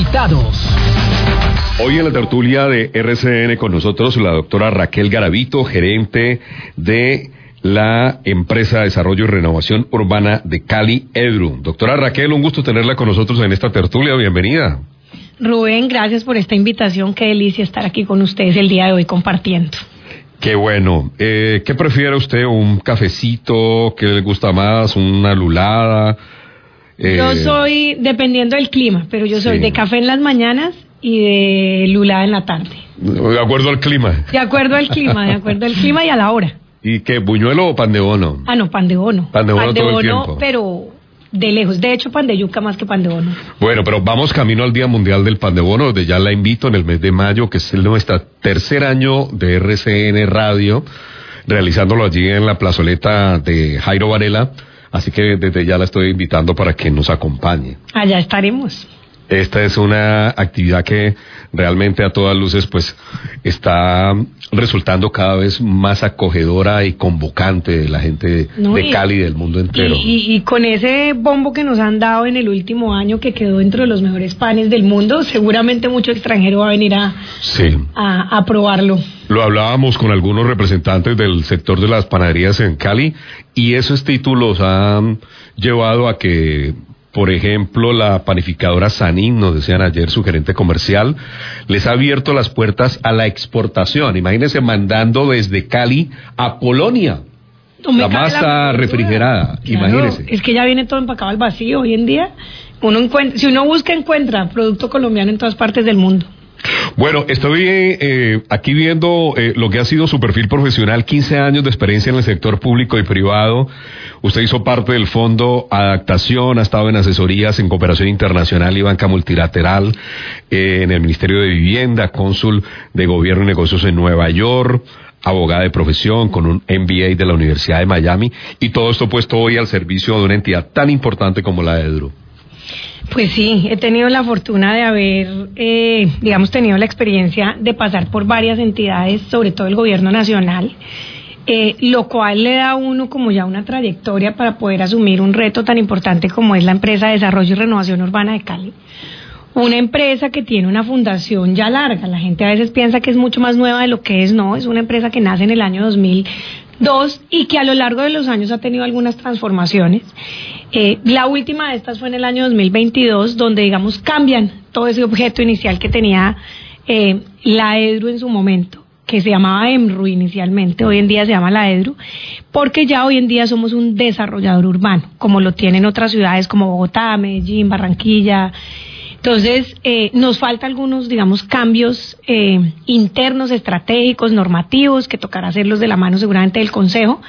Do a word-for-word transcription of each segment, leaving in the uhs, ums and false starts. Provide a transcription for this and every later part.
Conectados. Hoy en la tertulia de R C N con nosotros la doctora Raquel Garavito, gerente de la empresa de desarrollo y renovación urbana de Cali, Edru. Doctora Raquel, un gusto tenerla con nosotros en esta tertulia, bienvenida. Rubén, gracias por esta invitación, qué delicia estar aquí con ustedes el día de hoy compartiendo. Qué bueno. Eh, ¿Qué prefiere usted? ¿Un cafecito? ¿Qué le gusta más? ¿Una lulada? Eh... Yo soy, dependiendo del clima, pero yo soy sí. de café en las mañanas y de lulada en la tarde. De acuerdo al clima. De acuerdo al clima, de acuerdo al clima y a la hora. ¿Y qué, buñuelo o pan de bono? Ah, no, pan de bono. Pan de bono, pan de todo bono, el tiempo. Pero de lejos. De hecho, pan de yuca más que pan de bono. Bueno, pero vamos camino al Día Mundial del Pan de Bono, donde ya la invito en el mes de mayo, que es el nuestro tercer año de R C N Radio, realizándolo allí en la plazoleta de Jairo Varela. Así que desde ya la estoy invitando para que nos acompañe. Allá estaremos. Esta es una actividad que realmente a todas luces pues está resultando cada vez más acogedora y convocante de la gente no, de Cali y del mundo entero. Y, y, y con ese bombo que nos han dado en el último año que quedó dentro de los mejores panes del mundo, seguramente mucho extranjero va a venir a, sí. a, a probarlo. Lo hablábamos con algunos representantes del sector de las panaderías en Cali y esos títulos han llevado a que, por ejemplo, la panificadora Sanín, nos decían ayer su gerente comercial, les ha abierto las puertas a la exportación. Imagínense mandando desde Cali a Polonia no la masa la refrigerada. Claro, imagínense. Es que ya viene todo empacado al vacío hoy en día. Uno encuentra, si uno busca, encuentra producto colombiano en todas partes del mundo. Bueno, estoy eh, aquí viendo eh, lo que ha sido su perfil profesional, quince años de experiencia en el sector público y privado. Usted hizo parte del Fondo Adaptación, ha estado en asesorías en cooperación internacional y banca multilateral, eh, en el Ministerio de Vivienda, cónsul de Gobierno y Negocios en Nueva York, abogada de profesión con un M B A de la Universidad de Miami, y todo esto puesto hoy al servicio de una entidad tan importante como la Edru. Pues sí, he tenido la fortuna de haber, eh, digamos, tenido la experiencia de pasar por varias entidades, sobre todo el gobierno nacional, eh, lo cual le da a uno como ya una trayectoria para poder asumir un reto tan importante como es la empresa de desarrollo y renovación urbana de Cali. Una empresa que tiene una fundación ya larga, la gente a veces piensa que es mucho más nueva de lo que es, no, es una empresa que nace en el año dos mil dos y que a lo largo de los años ha tenido algunas transformaciones. Eh, la última de estas fue en el año dos mil veintidós, donde, digamos, cambian todo ese objeto inicial que tenía eh, la Edru en su momento, que se llamaba EMRU inicialmente, hoy en día se llama la Edru, porque ya hoy en día somos un desarrollador urbano, como lo tienen otras ciudades como Bogotá, Medellín, Barranquilla. Entonces, eh, nos falta algunos, digamos, cambios eh, internos, estratégicos, normativos, que tocará hacerlos de la mano seguramente del Consejo.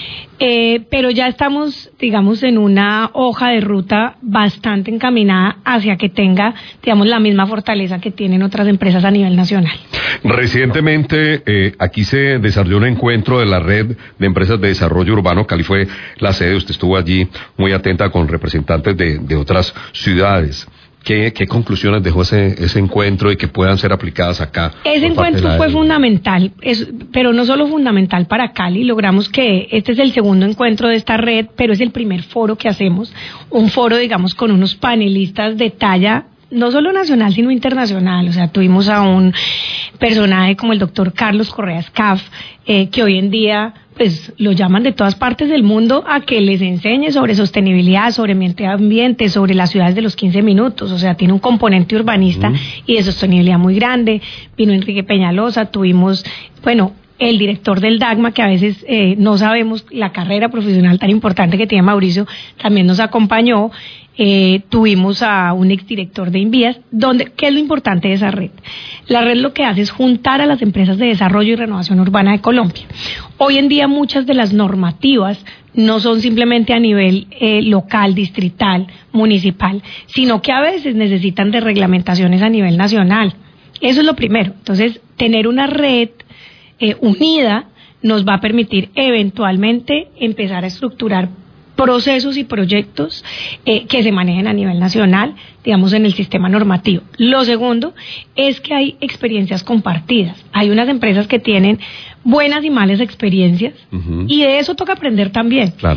Eh, pero ya estamos, digamos, en una hoja de ruta bastante encaminada hacia que tenga, digamos, la misma fortaleza que tienen otras empresas a nivel nacional. Recientemente, eh, aquí se desarrolló un encuentro de la red de empresas de desarrollo urbano. Cali fue la sede, usted estuvo allí muy atenta con representantes de, de otras ciudades. ¿Qué, ¿Qué conclusiones dejó ese, ese encuentro y que puedan ser aplicadas acá? Ese encuentro fue fundamental, es, pero no solo fundamental para Cali. Logramos que este es el segundo encuentro de esta red, pero es el primer foro que hacemos, un foro, digamos, con unos panelistas de talla no solo nacional, sino internacional. O sea, tuvimos a un personaje como el doctor Carlos Correa Scaff, eh, que hoy en día pues lo llaman de todas partes del mundo a que les enseñe sobre sostenibilidad, sobre medio ambiente, sobre las ciudades de los quince minutos. O sea, tiene un componente urbanista mm. y de sostenibilidad muy grande. Vino Enrique Peñalosa, tuvimos, bueno, el director del DAGMA, que a veces eh, no sabemos la carrera profesional tan importante que tiene Mauricio, también nos acompañó. Eh, tuvimos a un exdirector de Invías, donde, ¿qué es lo importante de esa red? La red lo que hace es juntar a las empresas de desarrollo y renovación urbana de Colombia. Hoy en día muchas de las normativas no son simplemente a nivel eh, local, distrital, municipal, sino que a veces necesitan de reglamentaciones a nivel nacional. Eso es lo primero. Entonces, tener una red eh, unida nos va a permitir eventualmente empezar a estructurar procesos y proyectos eh, que se manejen a nivel nacional, digamos, en el sistema normativo. Lo segundo es que hay experiencias compartidas. Hay unas empresas que tienen buenas y malas experiencias uh-huh. y de eso toca aprender también. Claro.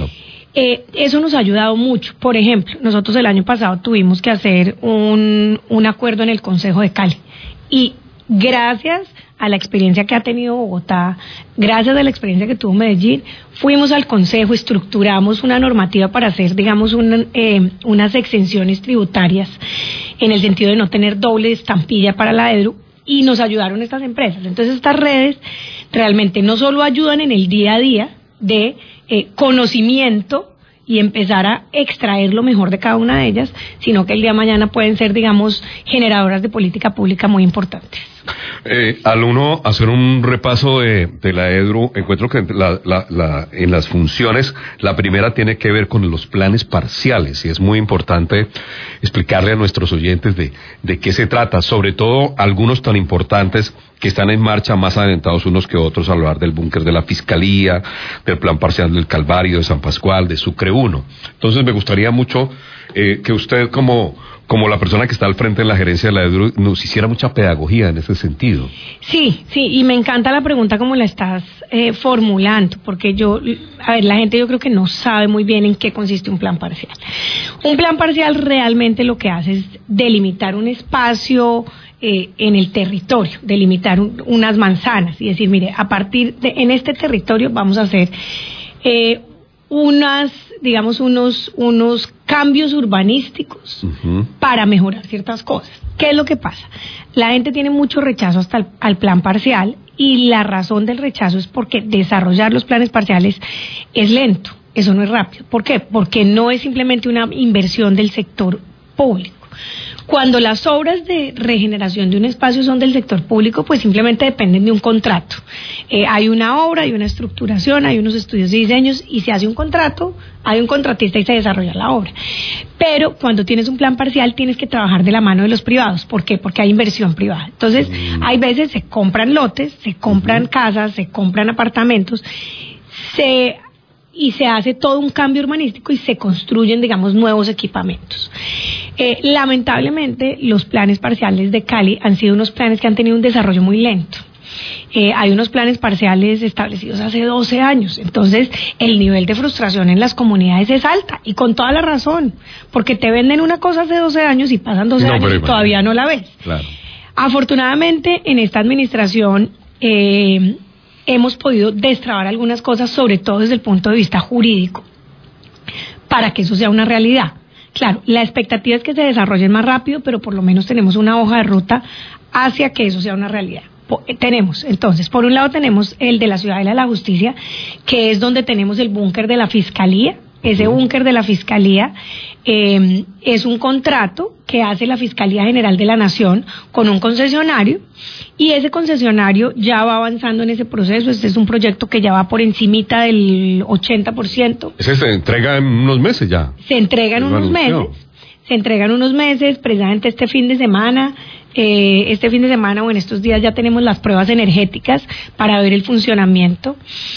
Eh, eso nos ha ayudado mucho. Por ejemplo, nosotros el año pasado tuvimos que hacer un, un acuerdo en el Consejo de Cali y gracias a la experiencia que ha tenido Bogotá, gracias a la experiencia que tuvo Medellín, fuimos al Consejo, estructuramos una normativa para hacer, digamos, una, eh, unas exenciones tributarias en el sentido de no tener doble estampilla para la EDRU y nos ayudaron estas empresas. Entonces estas redes realmente no solo ayudan en el día a día de eh, conocimiento y empezar a extraer lo mejor de cada una de ellas, sino que el día de mañana pueden ser, digamos, generadoras de política pública muy importantes. Eh, al uno hacer un repaso de, de la EDRU, encuentro que la, la, la, en las funciones, la primera tiene que ver con los planes parciales, y es muy importante explicarle a nuestros oyentes de, de qué se trata, sobre todo algunos tan importantes que están en marcha, más adelantados unos que otros, al hablar del búnker de la Fiscalía, del plan parcial del Calvario, de San Pascual, de Sucre uno. Entonces me gustaría mucho eh, que usted, como como la persona que está al frente de la gerencia de la EDRU, nos hiciera mucha pedagogía en ese sentido. Sí, sí, y me encanta la pregunta como la estás eh, formulando, porque yo, a ver, la gente yo creo que no sabe muy bien en qué consiste un plan parcial. Un plan parcial realmente lo que hace es delimitar un espacio eh, en el territorio, delimitar un, unas manzanas y decir, mire, a partir de, en este territorio vamos a hacer eh, unas, digamos, unos, unos cambios urbanísticos uh-huh. para mejorar ciertas cosas. ¿Qué es lo que pasa? La gente tiene mucho rechazo hasta el, al plan parcial y la razón del rechazo es porque desarrollar los planes parciales es lento, eso no es rápido. ¿Por qué? Porque no es simplemente una inversión del sector público. Cuando las obras de regeneración de un espacio son del sector público, pues simplemente dependen de un contrato. Eh, hay una obra, hay una estructuración, hay unos estudios de diseños y se hace un contrato, hay un contratista y se desarrolla la obra. Pero cuando tienes un plan parcial tienes que trabajar de la mano de los privados. ¿Por qué? Porque hay inversión privada. Entonces, mm. hay veces se compran lotes, se compran mm. casas, se compran apartamentos, se... y se hace todo un cambio urbanístico y se construyen, digamos, nuevos equipamientos. Eh, lamentablemente, los planes parciales de Cali han sido unos planes que han tenido un desarrollo muy lento. Eh, hay unos planes parciales establecidos hace doce años, entonces el nivel de frustración en las comunidades es alta, y con toda la razón, porque te venden una cosa hace doce años y pasan doce no, años y todavía no la ves. Claro. Afortunadamente, en esta administración... Eh, hemos podido destrabar algunas cosas, sobre todo desde el punto de vista jurídico, para que eso sea una realidad. Claro, la expectativa es que se desarrollen más rápido, pero por lo menos tenemos una hoja de ruta hacia que eso sea una realidad. Tenemos, entonces, por un lado tenemos el de la Ciudadela de la Justicia, que es donde tenemos el búnker de la Fiscalía. Ese búnker de la Fiscalía eh, es un contrato que hace la Fiscalía General de la Nación con un concesionario, y ese concesionario ya va avanzando en ese proceso. Este es un proyecto que ya va por encimita del ochenta por ciento. Ese se entrega en unos meses ya. Se entrega en unos meses. Se entrega en unos meses, precisamente este fin de semana. Eh, este fin de semana o en estos días ya tenemos las pruebas energéticas para ver el funcionamiento.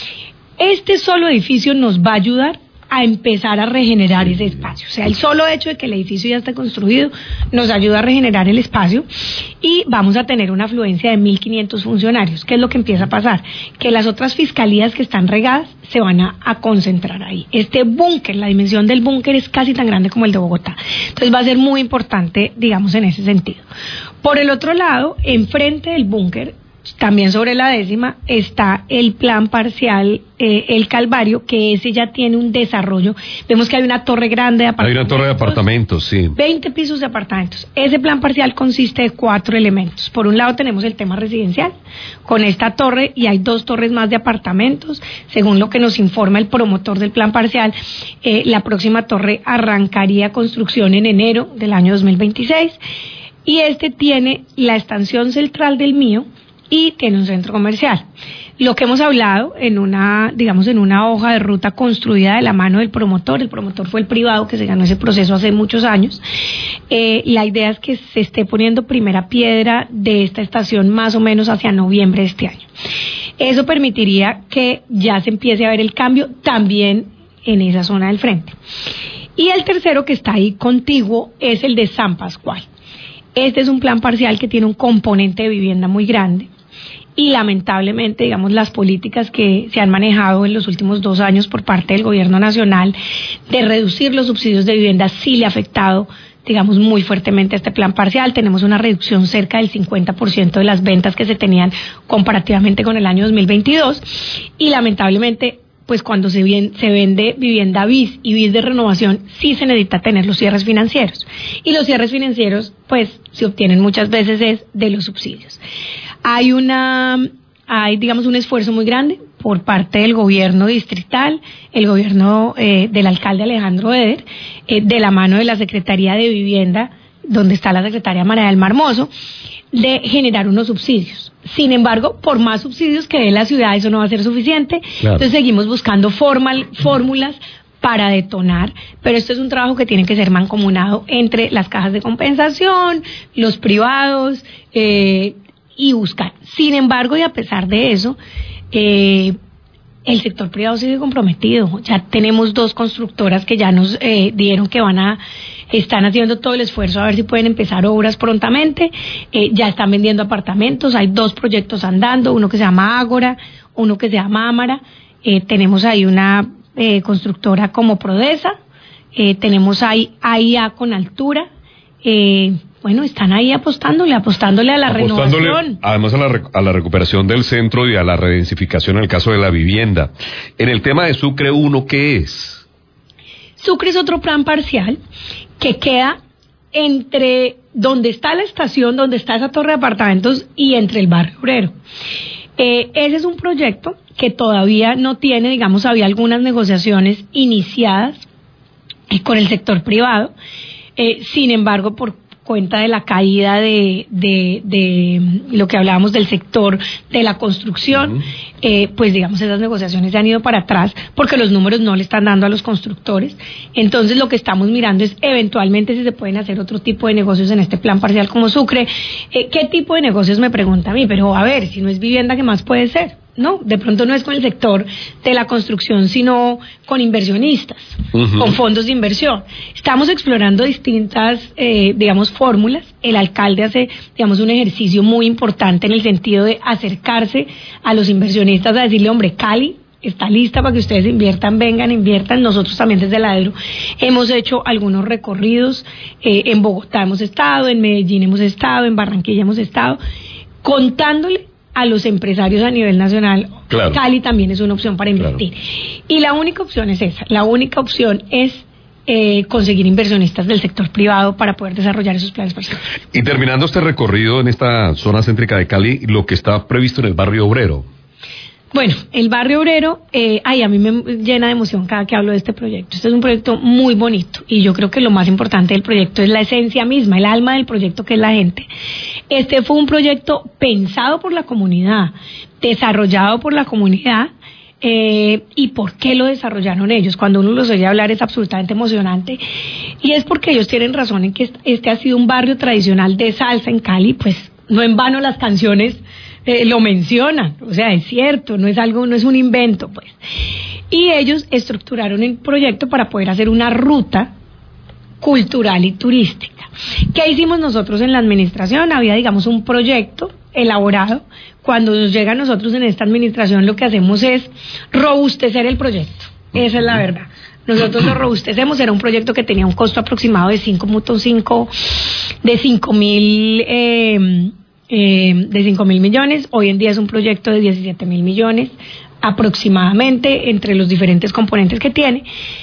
Este solo edificio nos va a ayudar a empezar a regenerar ese espacio. O sea, el solo hecho de que el edificio ya esté construido nos ayuda a regenerar el espacio, y vamos a tener una afluencia de mil quinientos funcionarios. ¿Qué es lo que empieza a pasar? Que las otras fiscalías que están regadas se van a, a concentrar ahí. Este búnker, la dimensión del búnker es casi tan grande como el de Bogotá. Entonces va a ser muy importante, digamos, en ese sentido. Por el otro lado, enfrente del búnker, también sobre la décima, está el plan parcial, eh, el Calvario, que ese ya tiene un desarrollo. Vemos que hay una torre grande de apartamentos. Hay una torre de apartamentos, sí. veinte pisos de apartamentos. Ese plan parcial consiste de cuatro elementos. Por un lado tenemos el tema residencial, con esta torre, y hay dos torres más de apartamentos. Según lo que nos informa el promotor del plan parcial, eh, la próxima torre arrancaría construcción en enero del año dos mil veintiséis. Y este tiene la estación central del Mío, y tiene un centro comercial. Lo que hemos hablado en una, digamos, en una hoja de ruta construida de la mano del promotor, el promotor fue el privado que se ganó ese proceso hace muchos años. Eh, la idea es que se esté poniendo primera piedra de esta estación más o menos hacia noviembre de este año. Eso permitiría que ya se empiece a ver el cambio también en esa zona del frente. Y el tercero, que está ahí contiguo, es el de San Pascual. Este es un plan parcial que tiene un componente de vivienda muy grande. y lamentablemente, digamos, las políticas que se han manejado en los últimos dos años por parte del gobierno nacional de reducir los subsidios de vivienda sí le ha afectado, digamos, muy fuertemente a este plan parcial. Tenemos una reducción cerca del cincuenta por ciento de las ventas que se tenían comparativamente con el año dos mil veintidós y lamentablemente, pues cuando se, bien, se vende vivienda bis y bis de renovación, sí se necesita tener los cierres financieros. Y los cierres financieros, pues, se obtienen muchas veces es de los subsidios. Hay una, hay, digamos, un esfuerzo muy grande por parte del gobierno distrital, el gobierno eh, del alcalde Alejandro Eder, eh, de la mano de la Secretaría de Vivienda, donde está la secretaria María del Mar Mozo, de generar unos subsidios. Sin embargo, por más subsidios que dé la ciudad, eso no va a ser suficiente. Claro. Entonces seguimos buscando formal, fórmulas para detonar, pero esto es un trabajo que tiene que ser mancomunado entre las cajas de compensación, los privados, eh, y buscar. Sin embargo, y a pesar de eso, eh, el sector privado sigue comprometido. Ya tenemos dos constructoras que ya nos eh, dieron que van a, están haciendo todo el esfuerzo a ver si pueden empezar obras prontamente. Eh, ya están vendiendo apartamentos, hay dos proyectos andando, uno que se llama Ágora, uno que se llama Ámara. Eh, tenemos ahí una eh, constructora como Prodesa, eh, tenemos ahí A I A con Altura. Eh, Bueno, están ahí apostándole, apostándole a la apostándole, renovación. Además a la, a la recuperación del centro y a la redensificación en el caso de la vivienda. En el tema de Sucre uno, ¿qué es? Sucre es otro plan parcial que queda entre donde está la estación, donde está esa torre de apartamentos y entre el barrio obrero. Eh, ese es un proyecto que todavía no tiene, digamos, había algunas negociaciones iniciadas eh, con el sector privado. Eh, sin embargo, por cuenta de la caída de, de, de lo que hablábamos del sector de la construcción, uh-huh. eh, pues digamos esas negociaciones se han ido para atrás porque los números no le están dando a los constructores. Entonces lo que estamos mirando es eventualmente si se pueden hacer otro tipo de negocios en este plan parcial como Sucre. Eh, ¿Qué tipo de negocios? Me pregunta a mí, pero a ver, si no es vivienda, ¿qué más puede ser? No, de pronto no es con el sector de la construcción, sino con inversionistas, uh-huh. con fondos de inversión. Estamos explorando distintas, eh, digamos, fórmulas. El alcalde hace, digamos, un ejercicio muy importante en el sentido de acercarse a los inversionistas a decirle, hombre, Cali está lista para que ustedes inviertan, vengan, inviertan. Nosotros también desde la EDRU hemos hecho algunos recorridos, eh, en Bogotá hemos estado, en Medellín hemos estado, en Barranquilla hemos estado, contándole a los empresarios a nivel nacional, claro. Cali también es una opción para invertir. Claro. Y la única opción es esa, la única opción es eh, conseguir inversionistas del sector privado para poder desarrollar esos planes parciales. Y terminando este recorrido en esta zona céntrica de Cali, lo que está previsto en el barrio obrero. Bueno, el barrio obrero, eh, ay, a mí me llena de emoción cada que hablo de este proyecto. Este es un proyecto muy bonito y yo creo que lo más importante del proyecto es la esencia misma, el alma del proyecto, que es la gente. Este fue un proyecto pensado por la comunidad, desarrollado por la comunidad. Eh, ¿Y por qué lo desarrollaron ellos? Cuando uno los oye hablar es absolutamente emocionante y es porque ellos tienen razón en que este ha sido un barrio tradicional de salsa en Cali, pues no en vano las canciones Eh, lo mencionan, o sea, es cierto, no es algo, no es un invento, pues. Y ellos estructuraron el proyecto para poder hacer una ruta cultural y turística. ¿Qué hicimos nosotros en la administración? Había, digamos, un proyecto elaborado. Cuando nos llega a nosotros en esta administración, lo que hacemos es robustecer el proyecto. Esa es la verdad. Nosotros lo robustecemos. Era un proyecto que tenía un costo aproximado de cinco punto cinco, de cinco mil eh, Eh, de cinco mil millones. Hoy en día es un proyecto de diecisiete mil millones aproximadamente entre los diferentes componentes que tiene,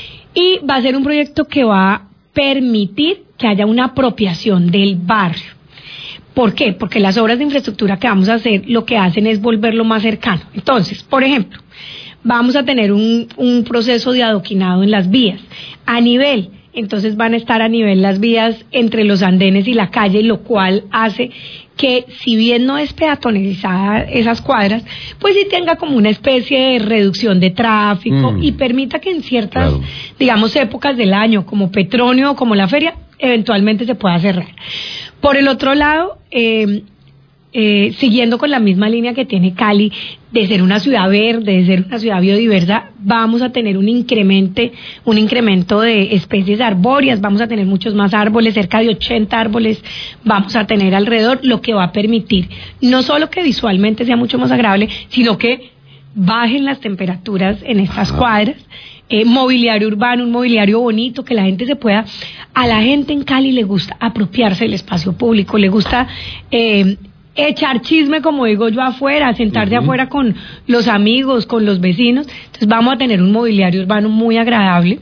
y va a ser un proyecto que va a permitir que haya una apropiación del barrio. ¿Por qué? Porque las obras de infraestructura que vamos a hacer lo que hacen es volverlo más cercano. Entonces, por ejemplo, vamos a tener un, un proceso de adoquinado en las vías a nivel. Entonces van a estar a nivel las vías entre los andenes y la calle, lo cual hace que, si bien no es peatonalizada esas cuadras, pues sí tenga como una especie de reducción de tráfico mm. y permita que en ciertas, claro. digamos, épocas del año, como Petronio o como la feria, eventualmente se pueda cerrar. Por el otro lado, eh, eh, siguiendo con la misma línea que tiene Cali, de ser una ciudad verde, de ser una ciudad biodiversa, vamos a tener un incremento, un incremento de especies arbóreas, vamos a tener muchos más árboles, cerca de ochenta árboles vamos a tener alrededor, lo que va a permitir no solo que visualmente sea mucho más agradable, sino que bajen las temperaturas en estas cuadras. Eh, mobiliario urbano, un mobiliario bonito, que la gente se pueda... A la gente en Cali le gusta apropiarse del espacio público, le gusta... Eh, echar chisme, como digo yo, afuera, sentarse uh-huh. afuera con los amigos, con los vecinos. Entonces vamos a tener un mobiliario urbano muy agradable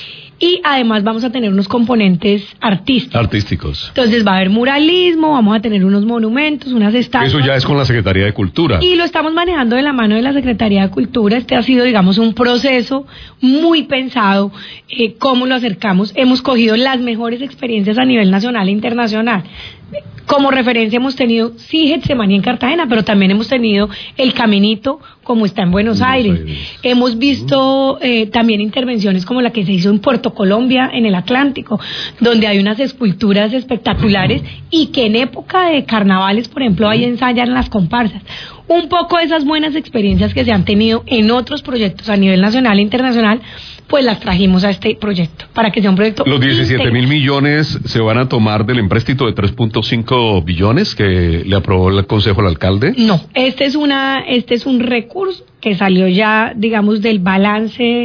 y además vamos a tener unos componentes artísticos. Artísticos. Entonces va a haber muralismo, vamos a tener unos monumentos, unas estatuas. Eso ya es con la Secretaría de Cultura. Y lo estamos manejando de la mano de la Secretaría de Cultura. Este ha sido, digamos, un proceso muy pensado, eh, cómo lo acercamos. Hemos cogido las mejores experiencias a nivel nacional e internacional. Como referencia hemos tenido, sí, Getsemaní en Cartagena, pero también hemos tenido El Caminito, como está en Buenos, Buenos Aires. Aires. Hemos visto eh, también intervenciones como la que se hizo en Puerto Colombia, en el Atlántico, donde hay unas esculturas espectaculares y que en época de carnavales, por ejemplo, ahí ensayan las comparsas. Un poco de esas buenas experiencias que se han tenido en otros proyectos a nivel nacional e internacional, pues las trajimos a este proyecto, para que sea un proyecto... Los diecisiete mil millones se van a tomar del empréstito de tres punto cinco billones que le aprobó el Consejo al alcalde. No, este es una, este es un recurso que salió ya, digamos, del balance.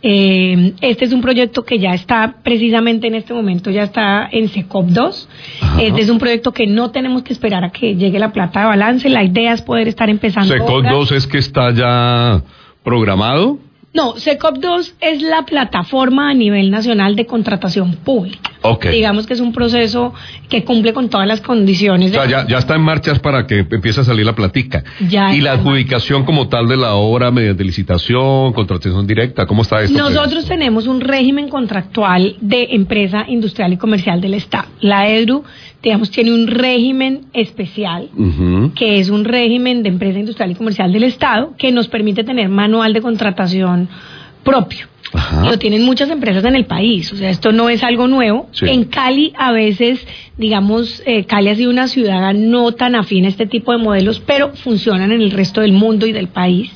Eh, este es un proyecto que ya está, precisamente en este momento, ya está en SECOP dos. Ajá. Este es un proyecto que no tenemos que esperar a que llegue la plata de balance. La idea es poder estar empezando. SECOP dos es que está ya programado. No, SECOP dos es la plataforma a nivel nacional de contratación pública. Okay. Digamos que es un proceso que cumple con todas las condiciones. O sea, ya, ya está en marcha para que empiece a salir la platica. Ya y la adjudicación como tal de la obra mediante licitación, contratación directa, ¿cómo está esto? Nosotros tenemos un régimen contractual de empresa industrial y comercial del Estado. La EDRU, digamos, tiene un régimen especial, uh-huh. que es un régimen de empresa industrial y comercial del Estado, que nos permite tener manual de contratación propio. Ajá. Lo tienen muchas empresas en el país, o sea, esto no es algo nuevo. Sí. En Cali, a veces, digamos, eh, Cali ha sido una ciudad no tan afín a este tipo de modelos, pero funcionan en el resto del mundo y del país.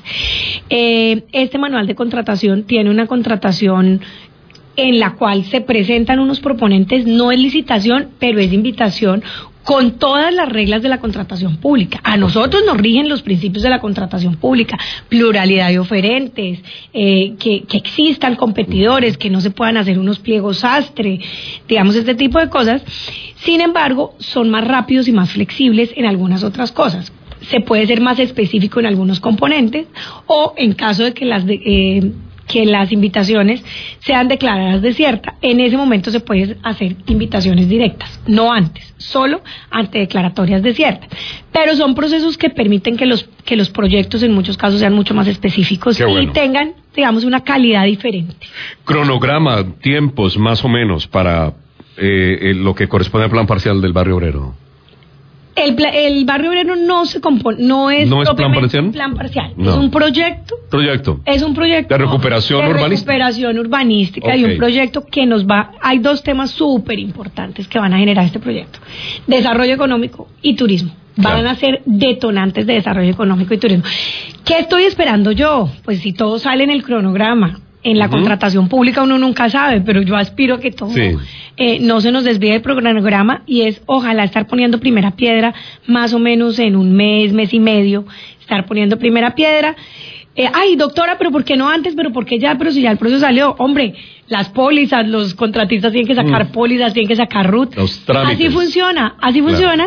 Eh, este manual de contratación tiene una contratación en la cual se presentan unos proponentes, no es licitación, pero es invitación, con todas las reglas de la contratación pública. A nosotros nos rigen los principios de la contratación pública, pluralidad de oferentes, eh, que, que existan competidores, que no se puedan hacer unos pliegos sastre, digamos, este tipo de cosas. Sin embargo, son más rápidos y más flexibles en algunas otras cosas. Se puede ser más específico en algunos componentes, o en caso de que las... De, eh, que las invitaciones sean declaradas desiertas. En ese momento se pueden hacer invitaciones directas, no antes, solo ante declaratorias desiertas. Pero son procesos que permiten que los que los proyectos en muchos casos sean mucho más específicos y bueno. tengan, digamos, una calidad diferente. Cronograma, tiempos más o menos para eh, lo que corresponde al plan parcial del Barrio Obrero. El, el Barrio Obrero no se compone, no es, ¿No es plan parcial? un plan parcial, no. es un proyecto. Proyecto. Es un proyecto de recuperación de urbanística. recuperación urbanística Okay. Y un proyecto que nos va, hay dos temas súper importantes que van a generar este proyecto: desarrollo económico y turismo. Van claro. a ser detonantes de desarrollo económico y turismo. ¿Qué estoy esperando yo? Pues si todo sale en el cronograma. En la uh-huh. contratación pública uno nunca sabe, pero yo aspiro a que todo sí. eh, no se nos desvíe del cronograma, y es ojalá estar poniendo primera piedra más o menos en un mes, mes y medio, estar poniendo primera piedra. Eh, ay, doctora, pero ¿por qué no antes? ¿Pero por qué ya? Pero si ya el proceso salió. Hombre, las pólizas, los contratistas tienen que sacar mm. pólizas, tienen que sacar R U T. Los trámites. Así funciona, así claro. funciona.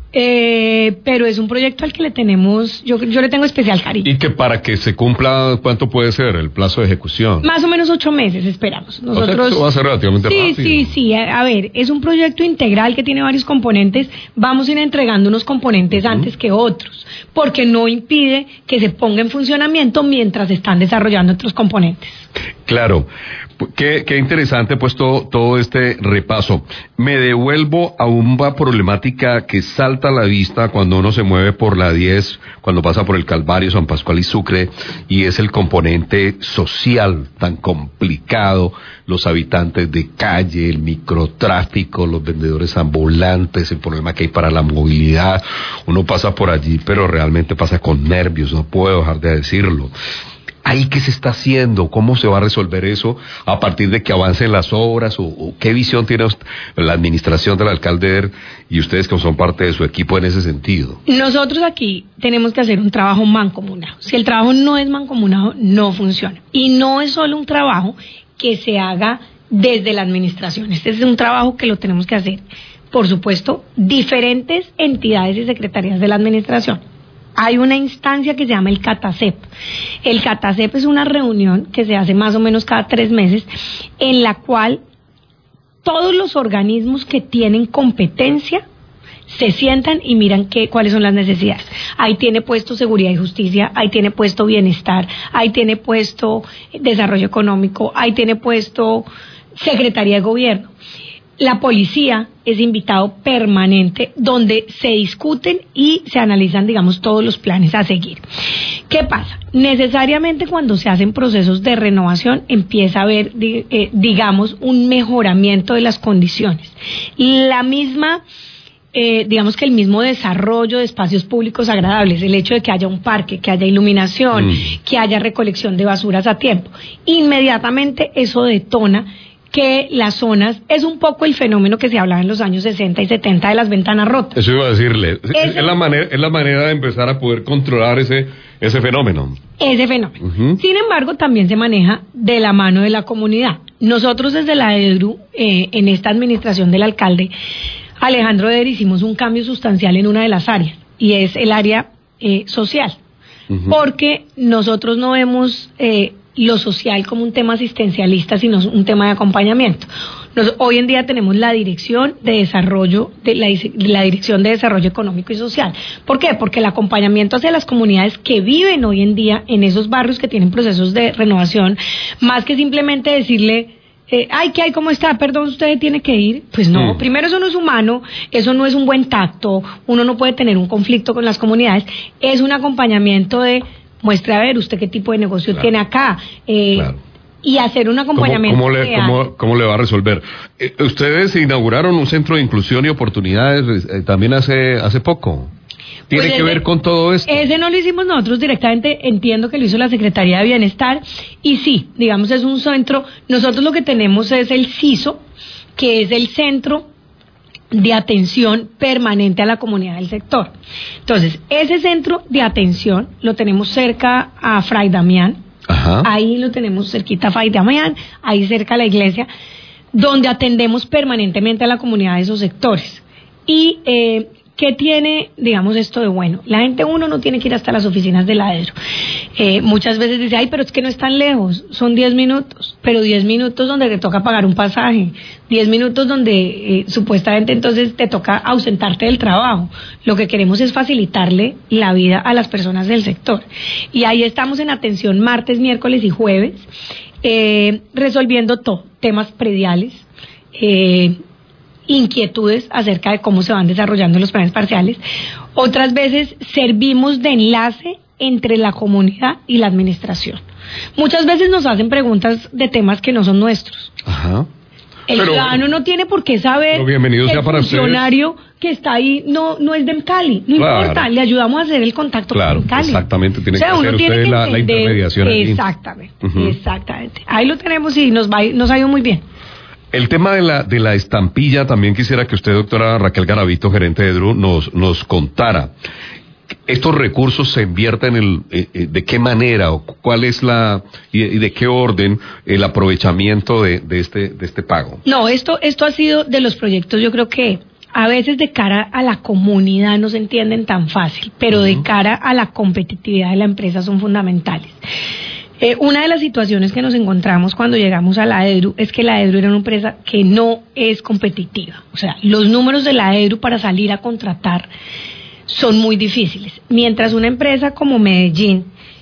Eh, pero es un proyecto al que le tenemos, yo, yo le tengo especial cariño. Y que para que se cumpla, ¿cuánto puede ser el plazo de ejecución? Más o menos ocho meses esperamos. Nosotros, o sea, eso va a ser relativamente sí, rápido. Sí, sí, a, a ver, es un proyecto integral que tiene varios componentes. Vamos a ir entregando unos componentes uh-huh. antes que otros, porque no impide que se ponga en funcionamiento mientras están desarrollando otros componentes. Claro. Qué, qué interesante pues todo, todo este repaso. Me devuelvo a una problemática que salta a la vista cuando uno se mueve por la diez, cuando pasa por el Calvario, San Pascual y Sucre, y es el componente social tan complicado, los habitantes de calle, el microtráfico, los vendedores ambulantes, el problema que hay para la movilidad. Uno pasa por allí, pero realmente pasa con nervios, no puedo dejar de decirlo. ¿Ahí qué se está haciendo? ¿Cómo se va a resolver eso a partir de que avancen las obras? ¿O, o qué visión tiene usted, la administración del alcalde y ustedes que son parte de su equipo en ese sentido? Nosotros aquí tenemos que hacer un trabajo mancomunado. Si el trabajo no es mancomunado, no funciona. Y no es solo un trabajo que se haga desde la administración. Este es un trabajo que lo tenemos que hacer, por supuesto, diferentes entidades y secretarías de la administración. Hay una instancia que se llama el CATACEP. El CATACEP es una reunión que se hace más o menos cada tres meses, en la cual todos los organismos que tienen competencia se sientan y miran qué, cuáles son las necesidades. Ahí tiene puesto seguridad y justicia, ahí tiene puesto bienestar, ahí tiene puesto desarrollo económico, ahí tiene puesto secretaría de gobierno. La policía es invitado permanente, donde se discuten y se analizan, digamos, todos los planes a seguir. ¿Qué pasa? Necesariamente cuando se hacen procesos de renovación empieza a haber, eh, digamos, un mejoramiento de las condiciones. La misma... Eh, digamos que el mismo desarrollo de espacios públicos agradables, el hecho de que haya un parque, que haya iluminación, mm. que haya recolección de basuras a tiempo, inmediatamente eso detona que las zonas, es un poco el fenómeno que se hablaba en los años sesenta y setenta de las ventanas rotas. Eso iba a decirle, es, es, la, manera, es la manera de empezar a poder controlar ese, ese fenómeno. Ese fenómeno. Uh-huh. Sin embargo, también se maneja de la mano de la comunidad. Nosotros desde la EDRU, eh, en esta administración del alcalde Alejandro Eder, hicimos un cambio sustancial en una de las áreas, y es el área eh, social, uh-huh. porque nosotros no vemos eh, lo social como un tema asistencialista, sino un tema de acompañamiento. Nos, hoy en día tenemos la dirección de desarrollo, de la, la dirección de desarrollo económico y social. ¿Por qué? Porque el acompañamiento hacia las comunidades que viven hoy en día en esos barrios que tienen procesos de renovación, más que simplemente decirle, Eh, ay, ¿qué hay? ¿Cómo está? Perdón, ¿usted tiene que ir? Pues no, mm. primero eso no es humano, eso no es un buen tacto, uno no puede tener un conflicto con las comunidades, es un acompañamiento de, muestre a ver, usted qué tipo de negocio claro. tiene acá, eh, claro. y hacer un acompañamiento. ¿Cómo, cómo, le, cómo, ¿Cómo le va a resolver? Eh, ustedes inauguraron un centro de inclusión y oportunidades eh, también hace, hace poco. ¿Tiene pues que ese, ver con todo esto? Ese no lo hicimos nosotros directamente, entiendo que lo hizo la Secretaría de Bienestar, y sí, digamos, es un centro, nosotros lo que tenemos es el CISO, que es el Centro de Atención Permanente a la Comunidad del Sector. Entonces, ese centro de atención lo tenemos cerca a Fray Damián, Ajá. ahí lo tenemos cerquita a Fray Damián, ahí cerca a la iglesia, donde atendemos permanentemente a la comunidad de esos sectores. Y... Eh, ¿qué tiene, digamos, esto de bueno? La gente, uno no tiene que ir hasta las oficinas de la EDRU. Eh, muchas veces dice, ay, pero es que no es tan lejos, son diez minutos, pero diez minutos donde te toca pagar un pasaje, diez minutos donde eh, supuestamente entonces te toca ausentarte del trabajo. Lo que queremos es facilitarle la vida a las personas del sector. Y ahí estamos en atención martes, miércoles y jueves, eh, resolviendo todo, temas prediales, eh, inquietudes acerca de cómo se van desarrollando los planes parciales. Otras veces servimos de enlace entre la comunidad y la administración. Muchas veces nos hacen preguntas de temas que no son nuestros. Ajá. El pero, ciudadano no tiene por qué saber que el funcionario ustedes. que está ahí no no es de Cali, no claro. importa, le ayudamos a hacer el contacto claro, con Cali. Exactamente, tiene o sea, que hacer tiene usted que la, la intermediación. Exactamente, uh-huh. exactamente. Ahí lo tenemos y nos va, nos ha ido muy bien. El tema de la de la estampilla, también quisiera que usted, doctora Raquel Garavito, gerente de EDRU, nos nos contara. ¿Estos recursos se invierten en el, eh, de qué manera o cuál es la y, y de qué orden el aprovechamiento de, de este de este pago? No, esto esto ha sido de los proyectos, yo creo que a veces de cara a la comunidad no se entienden tan fácil, pero uh-huh. de cara a la competitividad de la empresa son fundamentales. Eh, una de las situaciones que nos encontramos cuando llegamos a la EDRU es que la EDRU era una empresa que no es competitiva. O sea, los números de la EDRU para salir a contratar son muy difíciles. Mientras una empresa como Medellín,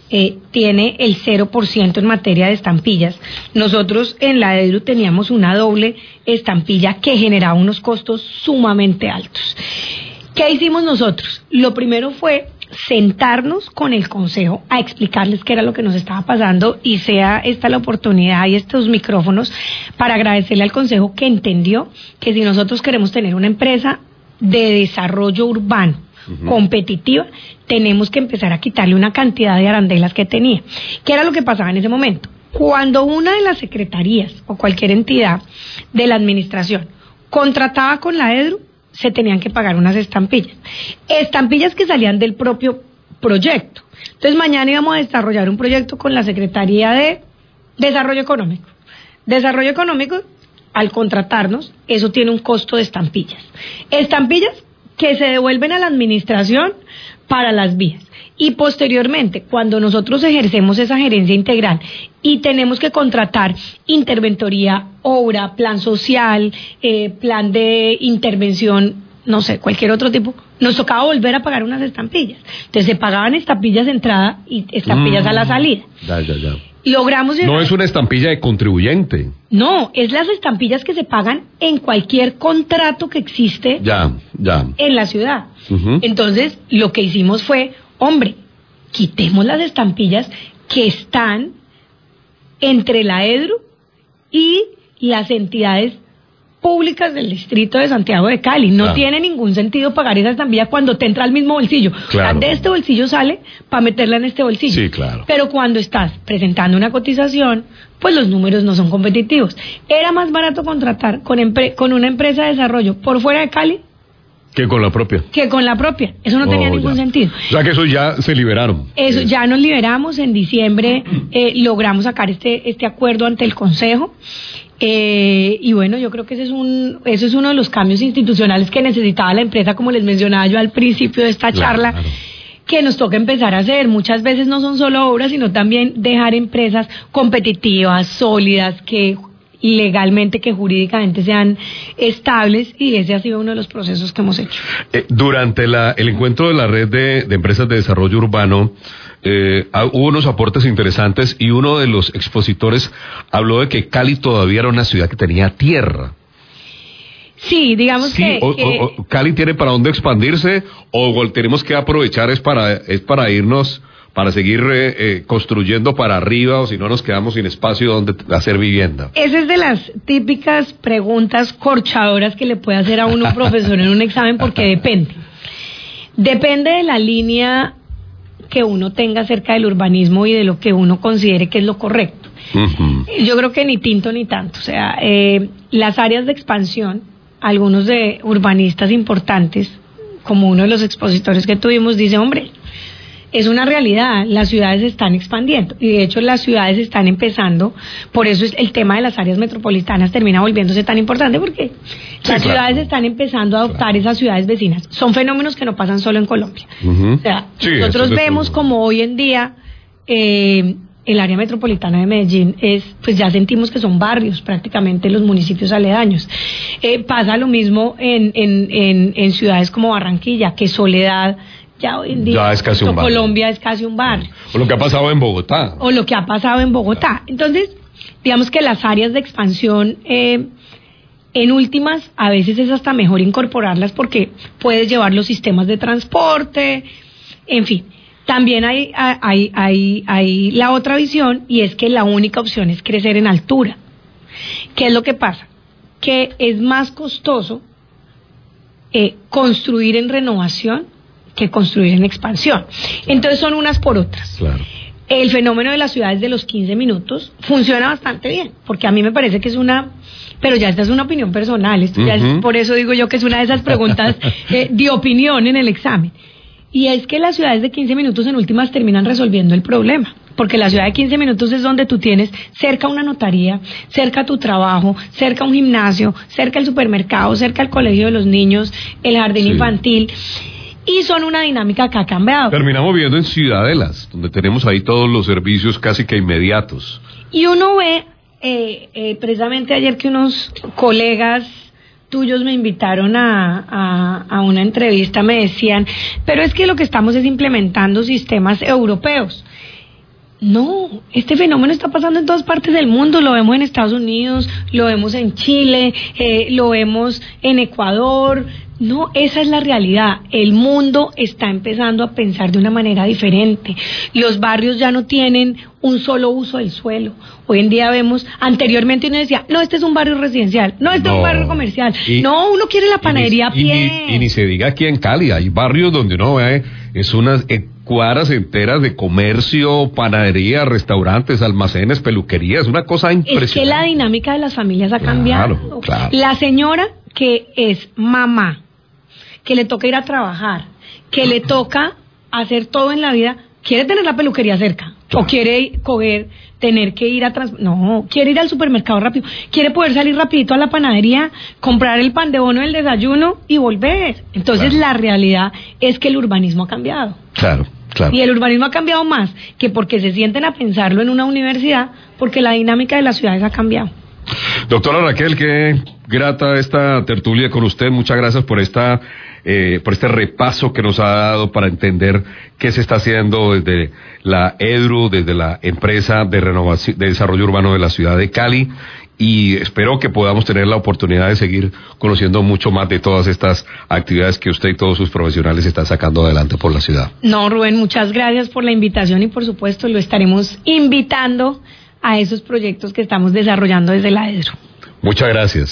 eh, tiene el cero por ciento en materia de estampillas. Nosotros en la EDRU teníamos una doble estampilla que generaba unos costos sumamente altos. ¿Qué hicimos nosotros? Lo primero fue sentarnos con el consejo a explicarles qué era lo que nos estaba pasando, y sea esta la oportunidad y estos micrófonos para agradecerle al consejo que entendió que si nosotros queremos tener una empresa de desarrollo urbano uh-huh. competitiva, tenemos que empezar a quitarle una cantidad de arandelas que tenía. ¿Qué era lo que pasaba en ese momento? Cuando una de las secretarías o cualquier entidad de la administración contrataba con la EDRU, se tenían que pagar unas estampillas. Estampillas que salían del propio proyecto. Entonces mañana íbamos a desarrollar un proyecto con la Secretaría de Desarrollo Económico. Desarrollo Económico, al contratarnos, eso tiene un costo de estampillas. Estampillas que se devuelven a la administración para las vías. Y posteriormente, cuando nosotros ejercemos esa gerencia integral y tenemos que contratar interventoría, obra, plan social, eh, plan de intervención, no sé, cualquier otro tipo, nos tocaba volver a pagar unas estampillas. Entonces se pagaban estampillas de entrada y estampillas mm, a la salida. Ya, ya, ya. Logramos llegar... No es una estampilla de contribuyente. No, es las estampillas que se pagan en cualquier contrato que existe ya, ya. en la ciudad. Uh-huh. Entonces, lo que hicimos fue, hombre, quitemos las estampillas que están entre la EDRU y las entidades públicas del distrito de Santiago de Cali. No claro. tiene ningún sentido pagar esa estampilla cuando te entra al mismo bolsillo. Claro. O sea, de este bolsillo sale para meterla en este bolsillo. Sí, claro. Pero cuando estás presentando una cotización, pues los números no son competitivos. Era más barato contratar con, empre- con una empresa de desarrollo por fuera de Cali que con la propia. Que con la propia. Eso no oh, tenía ningún ya. sentido. O sea que eso ya se liberaron. Eso eh. ya nos liberamos. En diciembre eh, logramos sacar este este acuerdo ante el Consejo. Eh, y bueno, yo creo que ese es un ese es uno de los cambios institucionales que necesitaba la empresa, como les mencionaba yo al principio de esta claro, charla. Claro. Que nos toca empezar a hacer. Muchas veces no son solo obras, sino también dejar empresas competitivas, sólidas, que legalmente, que jurídicamente sean estables, y ese ha sido uno de los procesos que hemos hecho. Eh, durante la, el encuentro de la red de, de empresas de desarrollo urbano, eh, hubo unos aportes interesantes, y uno de los expositores habló de que Cali todavía era una ciudad que tenía tierra. Sí, digamos sí, que... O, que... O, o, ¿Cali tiene para dónde expandirse, o tenemos que aprovechar es para, es para irnos... para seguir eh, eh, construyendo para arriba, o si no nos quedamos sin espacio donde hacer vivienda? Esa es de las típicas preguntas corchadoras que le puede hacer a uno un profesor en un examen, porque depende. Depende de la línea que uno tenga acerca del urbanismo y de lo que uno considere que es lo correcto. Uh-huh. Yo creo que ni tinto ni tanto. O sea, eh, las áreas de expansión, algunos de urbanistas importantes, como uno de los expositores que tuvimos, dice, hombre, es una realidad, las ciudades se están expandiendo, y de hecho las ciudades están empezando, por eso es el tema de las áreas metropolitanas termina volviéndose tan importante, porque sí, las claro. ciudades están empezando a adoptar claro. esas ciudades vecinas. Son fenómenos que no pasan solo en Colombia. Uh-huh. O sea, sí, nosotros vemos como hoy en día eh, el área metropolitana de Medellín es, pues ya sentimos que son barrios prácticamente los municipios aledaños. Eh, pasa lo mismo en, en, en, en ciudades como Barranquilla, que Soledad ya hoy en día ya es casi un Colombia es casi un barrio. O lo que ha pasado en Bogotá. O lo que ha pasado en Bogotá. Entonces, digamos que las áreas de expansión, eh, en últimas, a veces es hasta mejor incorporarlas, porque puedes llevar los sistemas de transporte, en fin. También hay, hay, hay, hay la otra visión, y es que la única opción es crecer en altura. ¿Qué es lo que pasa? Que es más costoso eh, construir en renovación que construir en expansión. Claro. Entonces son unas por otras. Claro. El fenómeno de las ciudades de los quince minutos funciona bastante bien, porque a mí me parece que es una, pero ya esta es una opinión personal, esto uh-huh. ya es, por eso digo yo que es una de esas preguntas eh, de opinión en el examen. Y es que las ciudades de quince minutos en últimas terminan resolviendo el problema, porque la ciudad de quince minutos es donde tú tienes cerca una notaría, cerca tu trabajo, cerca un gimnasio, cerca el supermercado, cerca el colegio de los niños, el jardín sí. infantil. Y son una dinámica que ha cambiado. Terminamos viviendo en ciudadelas, donde tenemos ahí todos los servicios casi que inmediatos. Y uno ve, eh, eh, precisamente ayer que unos colegas tuyos me invitaron a, a, a una entrevista, me decían, pero es que lo que estamos es implementando sistemas europeos. No, este fenómeno está pasando en todas partes del mundo, lo vemos en Estados Unidos, lo vemos en Chile, eh, lo vemos en Ecuador. No, esa es la realidad. El mundo está empezando a pensar de una manera diferente. Los barrios ya no tienen un solo uso del suelo. Hoy en día vemos, anteriormente uno decía, no, este es un barrio residencial, no, este no, es un barrio comercial. Y, no, uno quiere la panadería a pie. Y ni, y ni se diga aquí en Cali, hay barrios donde uno ve, es unas eh, cuadras enteras de comercio, panadería, restaurantes, almacenes, peluquerías, una cosa impresionante. Es que la dinámica de las familias ha claro, cambiado. Claro. La señora que es mamá, que le toca ir a trabajar, que le toca hacer todo en la vida, quiere tener la peluquería cerca, claro. O quiere coger, tener que ir a trans... no, quiere ir al supermercado rápido, quiere poder salir rapidito a la panadería, comprar el pan de bono del desayuno y volver. Entonces claro. La realidad es que el urbanismo ha cambiado. Claro, claro. Y el urbanismo ha cambiado más que porque se sienten a pensarlo en una universidad, porque la dinámica de las ciudades ha cambiado. Doctora Raquel, qué grata esta tertulia con usted. Muchas gracias por esta eh, por este repaso que nos ha dado para entender qué se está haciendo desde la EDRU, desde la empresa de renovación, de desarrollo urbano de la ciudad de Cali. Y espero que podamos tener la oportunidad de seguir conociendo mucho más de todas estas actividades que usted y todos sus profesionales están sacando adelante por la ciudad. No, Rubén, muchas gracias por la invitación y por supuesto lo estaremos invitando a esos proyectos que estamos desarrollando desde la EDRU. Muchas gracias.